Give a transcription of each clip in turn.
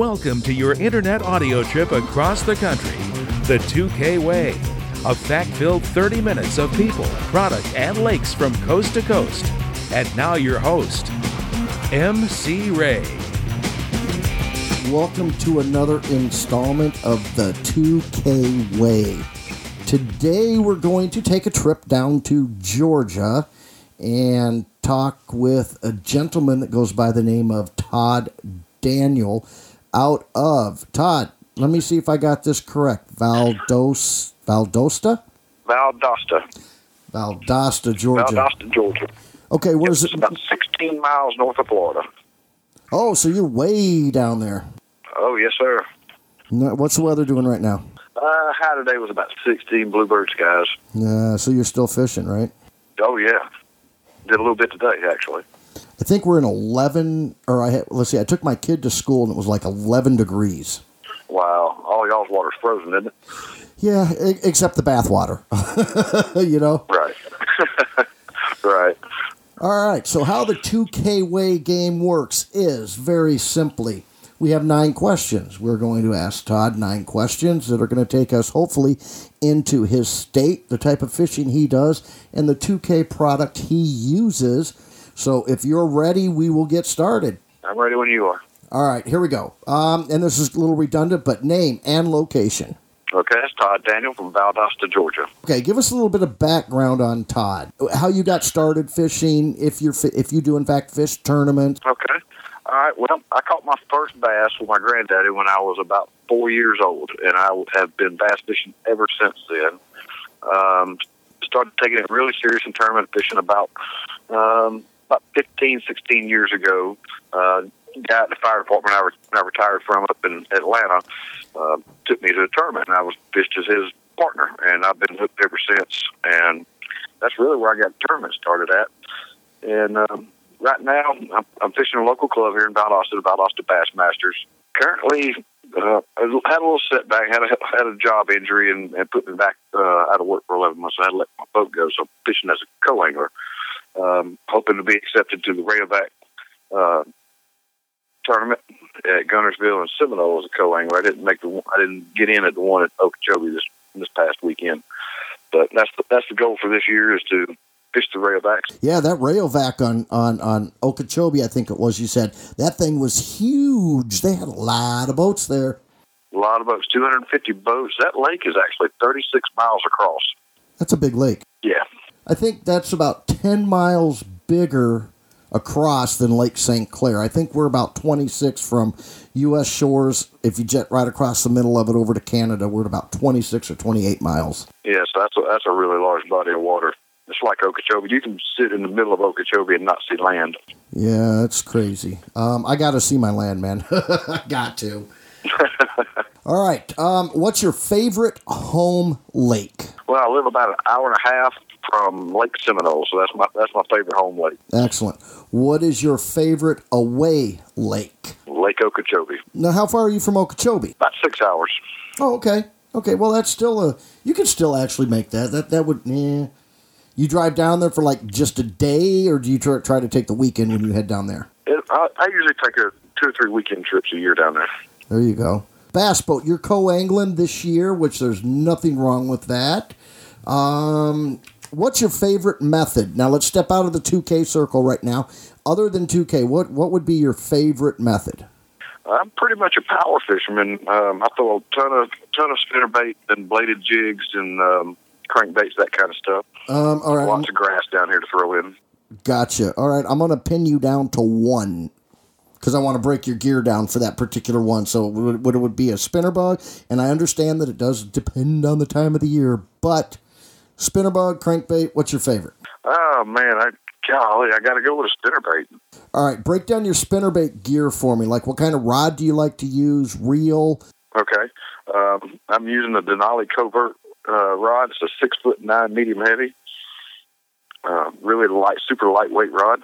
Welcome to your internet audio trip across the country, the 2K Way. A fact-filled 30 minutes of people, product, and lakes from coast to coast. And now your host, MC Ray. Welcome to another installment of the 2K Way. Today we're going to take a trip down to Georgia and talk with a gentleman that goes by the name of Todd Daniel out of, Todd, let me see if I got this correct, Valdosta, Georgia. Valdosta, Georgia. Okay, where's it? About 16 miles north of Florida. Oh, so you're way down there. Oh, yes, sir. What's the weather doing right now? High today was about 16 bluebird skies. So you're still fishing, right? Oh, yeah. Did a little bit today, actually. I think we're in 11, I took my kid to school and it was like 11 degrees. Wow. All y'all's water's frozen, isn't it? Yeah, except the bath water. You know? Right. Right. All right, so how the 2K Way game works is very simply, we have 9 questions. We're going to ask Todd 9 questions that are going to take us, hopefully, into his state, the type of fishing he does, and the 2K product he uses. So if you're ready, we will get started. I'm ready when you are. All right, here we go. And this is a little redundant, but name and location. Okay, it's Todd Daniel from Valdosta, Georgia. Okay, give us a little bit of background on Todd. How you got started fishing, if you do, in fact, fish tournaments. Okay. All right, well, I caught my first bass with my granddaddy when I was about 4 years old, and I have been bass fishing ever since then. Started taking it really serious in tournament fishing about 15, 16 years ago. Guy at the fire department I retired from up in Atlanta took me to a tournament, and I was fished as his partner, and I've been hooked ever since. And that's really where I got the tournament started at. And right now, I'm fishing a local club here in Valdosta, the Valdosta Bass Masters. Currently, I had a little setback, had a job injury, and put me back out of work for 11 months. So I had to let my boat go, so I'm fishing as a co-angler. Hoping to be accepted to the Rayovac tournament at Gunnersville and Seminole as a co-angler. I didn't get in at the one at Okeechobee this past weekend, but that's the goal for this year, is to fish the Rayovacs. Yeah, that Rayovac on Okeechobee, I think it was. You said that thing was huge. They had a lot of boats there. A lot of boats, 250 boats. That lake is actually 36 miles across. That's a big lake. Yeah. I think that's about 10 miles bigger across than Lake St. Clair. I think we're about 26 from U.S. shores. If you jet right across the middle of it over to Canada, we're at about 26 or 28 miles. Yes, that's a really large body of water. It's like Okeechobee. You can sit in the middle of Okeechobee and not see land. Yeah, that's crazy. I got to see my land, man. I got to. All right. What's your favorite home lake? Well, I live about an hour and a half from Lake Seminole, so that's my favorite home lake. Excellent. What is your favorite away lake? Lake Okeechobee. Now, how far are you from Okeechobee? About 6 hours. Oh, okay. Okay, well, that's still you can still actually make that. That would, You drive down there for like just a day, or do you try to take the weekend when you head down there? I usually take 2 or 3 weekend trips a year down there. There you go. Bass boat, you're co-angling this year, which there's nothing wrong with that. What's your favorite method? Now, let's step out of the 2K circle right now. Other than 2K, what would be your favorite method? I'm pretty much a power fisherman. I throw a ton of spinnerbait and bladed jigs and crankbaits, that kind of stuff. All right. Lots of grass down here to throw in. Gotcha. All right, I'm going to pin you down to 1 because I want to break your gear down for that particular one. So it would be a spinnerbug, and I understand that it does depend on the time of the year, but spinnerbug, crankbait, what's your favorite? Oh, man, I got to go with a spinnerbait. All right, break down your spinnerbait gear for me. Like, what kind of rod do you like to use? Reel? Okay. I'm using the Denali Covert rod. It's a 6'9" medium heavy. Really light, super lightweight rod.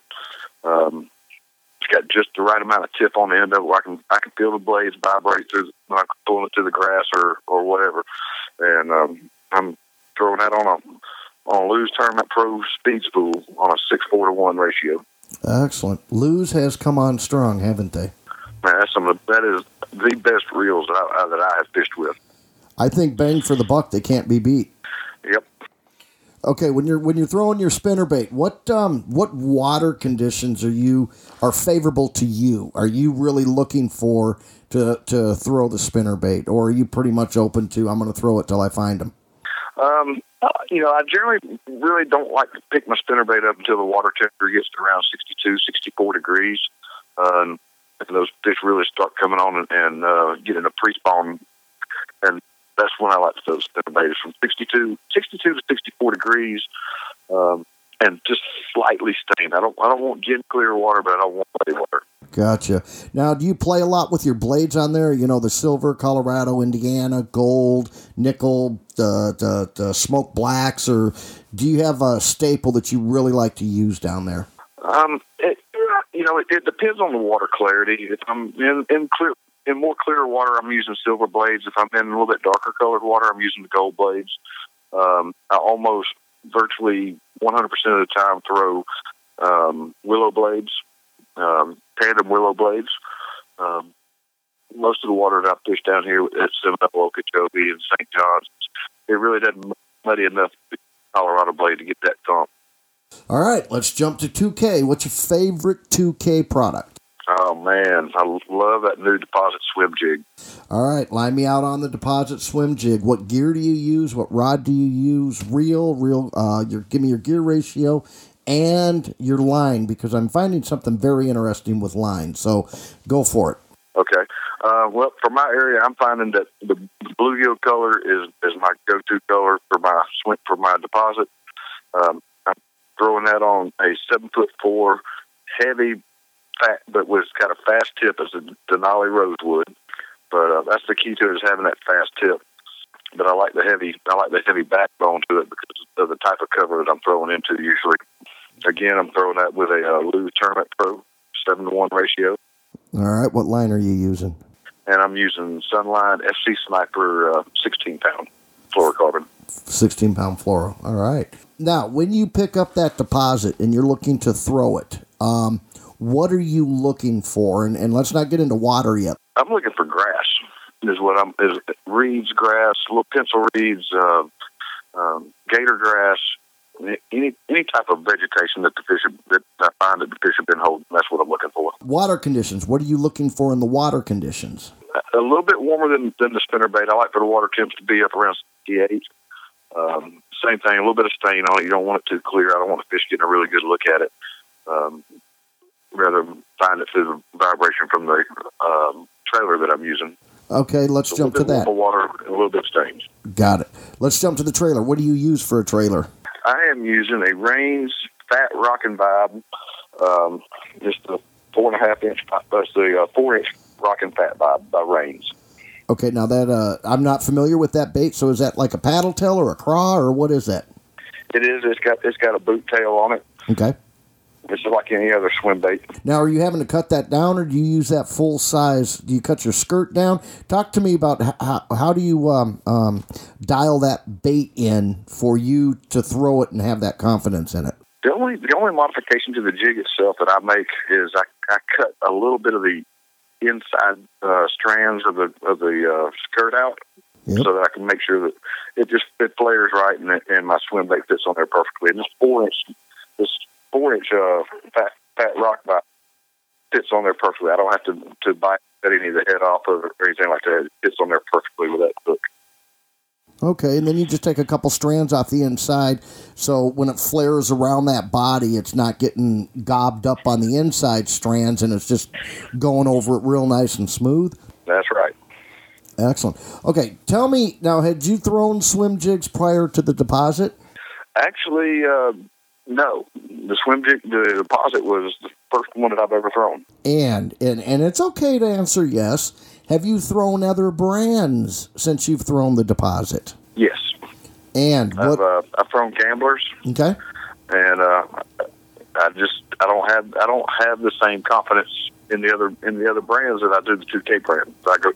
It's got just the right amount of tip on the end of it where I can feel the blades vibrate through when I'm pulling it through the grass or whatever. And I'm throwing that on a Lew's Tournament Pro speed spool on a 6-4-1 ratio. Excellent. Lew's has come on strong, haven't they? Man, that is the best reels that I have fished with. I think bang for the buck, they can't be beat. Yep. Okay, when you're throwing your spinnerbait, what water conditions are favorable to you? Are you really looking for to throw the spinnerbait, or are you pretty much open to I'm going to throw it till I find them? I generally really don't like to pick my spinnerbait up until the water temperature gets to around 62, 64 degrees. And those fish really start coming on and getting a pre-spawn. And that's when I like to throw the spinnerbait, from 62 to 64 degrees, and just slightly stained. I don't want gin clear water, but I don't want muddy water. Gotcha. Now, do you play a lot with your blades on there? You know, the silver, Colorado, Indiana, gold, nickel, the smoke blacks, or do you have a staple that you really like to use down there? It depends on the water clarity. If I'm in more clear water, I'm using silver blades. If I'm in a little bit darker colored water, I'm using the gold blades. I almost virtually 100% of the time throw willow blades, tandem willow blades. Most of the water that I fish down here at Seminole, Okeechobee, and St. John's, it really doesn't muddy enough the Colorado blade to get that thump. All right, let's jump to 2K. What's your favorite 2K product? Oh, man, I love that new Deposit swim jig. All right, line me out on the Deposit swim jig. What gear do you use? What rod do you use? Give me your gear ratio and your line, because I'm finding something very interesting with line. So go for it. Okay. Well, for my area, I'm finding that the bluegill color is my go-to color for my Deposit. I'm throwing that on a 7'4" heavy, fat, but with kind of fast tip as a Denali rosewood. But that's the key to it, is having that fast tip. But I like the heavy backbone to it because of the type of cover that I'm throwing into usually. Again, I'm throwing that with a Lewis Tournament Pro 7-to-1 ratio. All right, what line are you using? And I'm using Sunline FC Sniper 16-pound fluorocarbon. 16-pound fluoro. All right. Now, when you pick up that Deposit and you're looking to throw it, what are you looking for? And let's not get into water yet. I'm looking for grass. Is reeds, grass, little pencil reeds, gator grass, any type of vegetation that I find that the fish have been holding. That's what I'm looking for. Water conditions. What are you looking for in the water conditions? A little bit warmer than the spinnerbait. I like for the water temps to be up around 68. Same thing, a little bit of stain on it. You don't want it too clear. I don't want the fish getting a really good look at it. Rather find it through the vibration from the trailer that I'm using. Okay, let's jump to that. A little bit of water and a little bit of stains. Got it. Let's jump to the trailer. What do you use for a trailer? I am using a Rains Fat Rockin' Vibe, just the 4.5 inch. That's the 4-inch Rockin' Fat Vibe by Rains. Okay, now that I'm not familiar with that bait. So is that like a paddle tail or a craw, or what is that? It is. It's got a boot tail on it. Okay. It's like any other swim bait. Now, are you having to cut that down, or do you use that full size? Do you cut your skirt down? Talk to me about how do you dial that bait in for you to throw it and have that confidence in it? The only modification to the jig itself that I make is I cut a little bit of the inside strands of the skirt out, yep, so that I can make sure that it flares right and my swim bait fits on there perfectly. And this 4-inch fat rock bite fits on there perfectly. I don't have to bite any of the head off or anything like that. It fits on there perfectly with that hook. Okay, and then you just take a couple strands off the inside, so when it flares around that body, it's not getting gobbed up on the inside strands, and it's just going over it real nice and smooth? That's right. Excellent. Okay, tell me, now, had you thrown swim jigs prior to the Deposit? Actually, no. The Deposit was the first one that I've ever thrown. And it's okay to answer yes. Have you thrown other brands since you've thrown the Deposit? Yes. And what? I've thrown Gamblers. Okay. And I don't have the same confidence in the other brands that I do the 2K brand.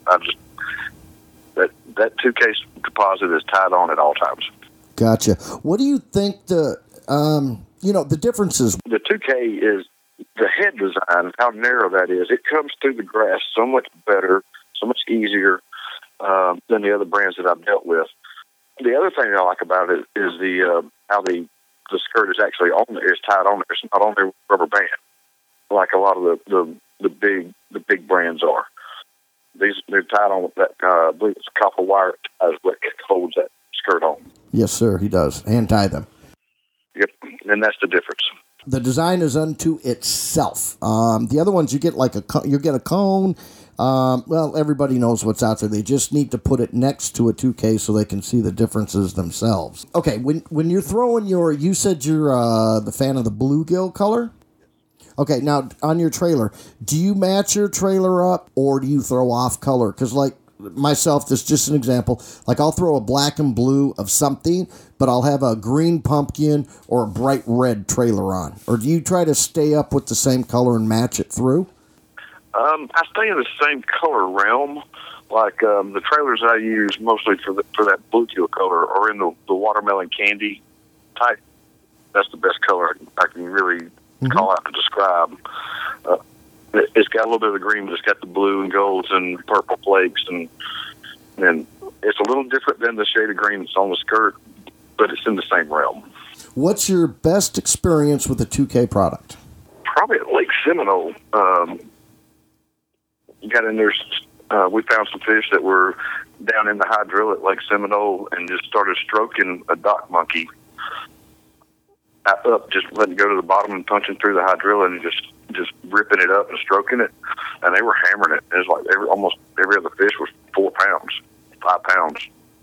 That 2K Deposit is tied on at all times. Gotcha. What do you think the differences? The 2K the head design, how narrow that is, it comes through the grass so much better, so much easier than the other brands that I've dealt with. The other thing I like about it is the how the skirt is actually on there, is tied on there. It's not on there with rubber band like a lot of the big brands are. They're tied on with that. I believe it's copper wire ties what holds that skirt on. Yes, sir. He does hand tie them. Yep, and that's the difference. The design is unto itself. The other ones you get you get a cone. Well, everybody knows what's out there. They just need to put it next to a 2K so they can see the differences themselves. Okay, when you're throwing you said you're the fan of the bluegill color? Okay, now on your trailer, do you match your trailer up or do you throw off color? Because like myself, this is just an example. Like I'll throw a black and blue of something, but I'll have a green pumpkin or a bright red trailer on. Or do you try to stay up with the same color and match it through? I stay in the same color realm. Like the trailers I use mostly for that bluegill color are in the watermelon candy type. That's the best color I can really call out to describe. It's got a little bit of the green, but it's got the blue and golds and purple flakes, and it's a little different than the shade of green that's on the skirt, but it's in the same realm. What's your best experience with the 2K product? Probably at Lake Seminole. Got in there. We found some fish that were down in the hydrilla at Lake Seminole and just started stroking a dock monkey up, just letting it go to the bottom and punching through the hydrilla and just ripping it up and stroking it. And they were hammering it. It was like almost every other fish was 4 pounds, 5 pounds.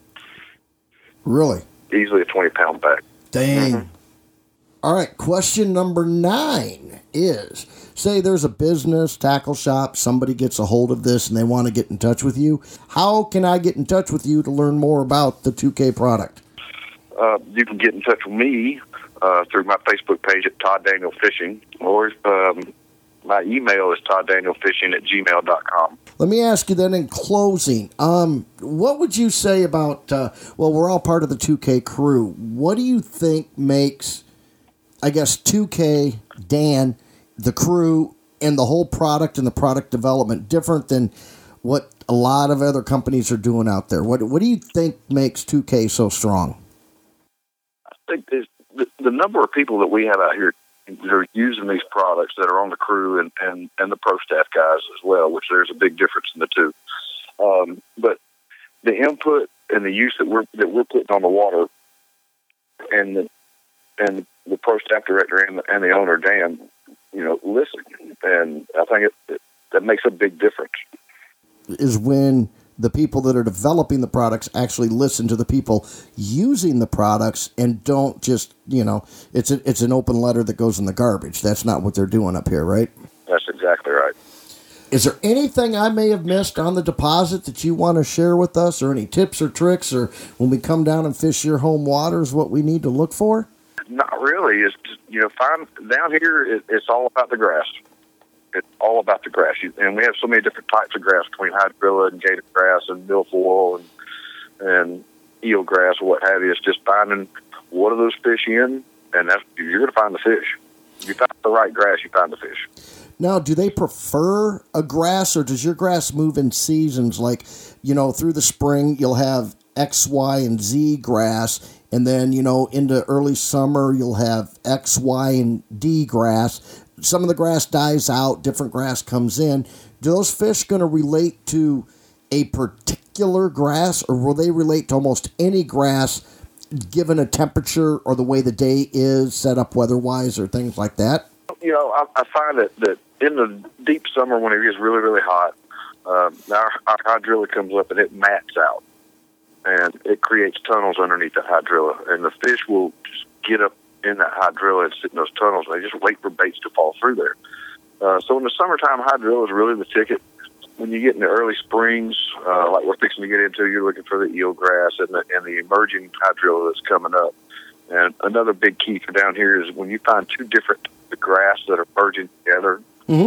Really? Easily a 20-pound bag. Dang. Mm-hmm. All right, question number 9 is, say there's a business, tackle shop, somebody gets a hold of this and they want to get in touch with you. How can I get in touch with you to learn more about the 2K product? You can get in touch with me through my Facebook page at Todd Daniel Fishing, or my email is todddanielfishing@gmail.com. Let me ask you then in closing, what would you say about, well, we're all part of the 2K crew. What do you think makes, I guess, 2K, Dan, the crew, and the whole product and the product development different than what a lot of other companies are doing out there? What do you think makes 2K so strong? I think the number of people that we have out here that are using these products that are on the crew and the pro staff guys as well, which there's a big difference in the two. But the input and the use that we're putting on the water, and the pro staff director and the owner Dan, listen, and I think that makes a big difference. Is when the people that are developing the products actually listen to the people using the products and don't just, it's an open letter that goes in the garbage. That's not what they're doing up here, right? That's exactly right. Is there anything I may have missed on the deposit that you want to share with us, or any tips or tricks, or when we come down and fish your home waters, what we need to look for? Not really. It's down here, it's all about the grass. It's all about the grass. And we have so many different types of grass between hydrilla and gator grass and milfoil and eel grass or what have you. It's just finding what are those fish in, and you're going to find the fish. If you find the right grass, you find the fish. Now, do they prefer a grass, or does your grass move in seasons? Like, through the spring, you'll have X, Y, and Z grass, and then, into early summer, you'll have X, Y, and D grass. Some of the grass dies out, different grass comes in. Do those fish going to relate to a particular grass, or will they relate to almost any grass given a temperature or the way the day is set up weather-wise or things like that? I find that in the deep summer when it gets really, really hot, our hydrilla comes up and it mats out. And it creates tunnels underneath the hydrilla. And the fish will just get up in that hydrilla and sit in those tunnels. They just wait for baits to fall through there. So in the summertime, hydrilla is really the ticket. When you get in the early springs, like we're fixing to get into, you're looking for the eelgrass and the emerging hydrilla that's coming up. And another big key for down here is when you find two different grass that are merging together,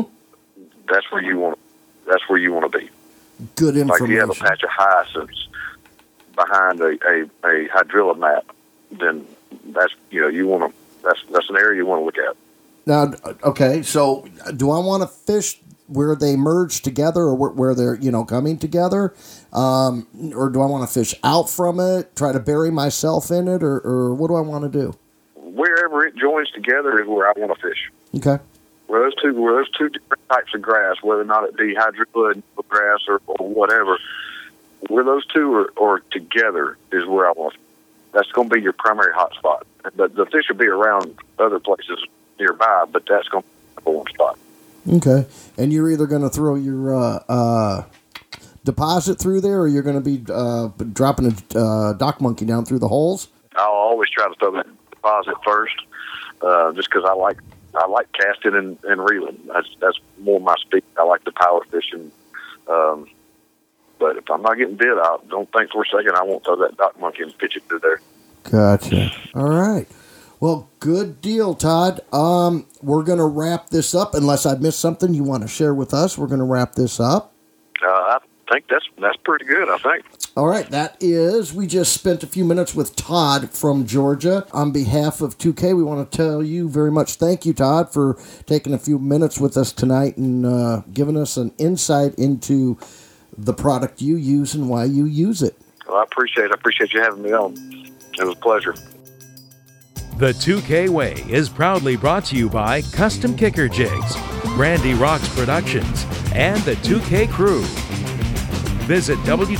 that's where you want to be. Good information. Like if you have a patch of hyacinths behind a hydrilla mat, then that's an area you want to look at. Now, okay, so do I want to fish where they merge together or where they're, coming together? Or do I want to fish out from it, try to bury myself in it, or what do I want to do? Wherever it joins together is where I want to fish. Okay. Where those two different types of grass, whether or not it be hydrowood grass or whatever, where those two are together is where I want to fish. That's going to be your primary hot spot. The fish will be around other places nearby, but that's going to be the number one spot. Okay. And you're either going to throw your deposit through there, or you're going to be dropping a dock monkey down through the holes? I'll always try to throw that deposit first, just because I like casting and reeling. That's more my speed. I like the power fishing. But if I'm not getting bit, I don't think for a second I won't throw that dock monkey and pitch it through there. Gotcha. All right. Well, good deal, Todd. We're going to wrap this up. Unless I've missed something you want to share with us, we're going to wrap this up. I think that's pretty good, I think. All right, we just spent a few minutes with Todd from Georgia. On behalf of 2K, we want to tell you very much thank you, Todd, for taking a few minutes with us tonight and giving us an insight into the product you use and why you use it. Well, I appreciate it. I appreciate you having me on. It was a pleasure. The 2K Way is proudly brought to you by Custom Kicker Jigs, Brandy Rocks Productions, and the 2K Crew. Visit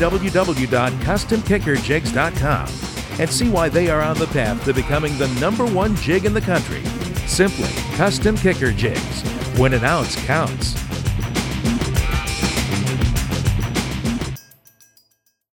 www.customkickerjigs.com and see why they are on the path to becoming the #1 jig in the country. Simply Custom Kicker Jigs. When an ounce counts.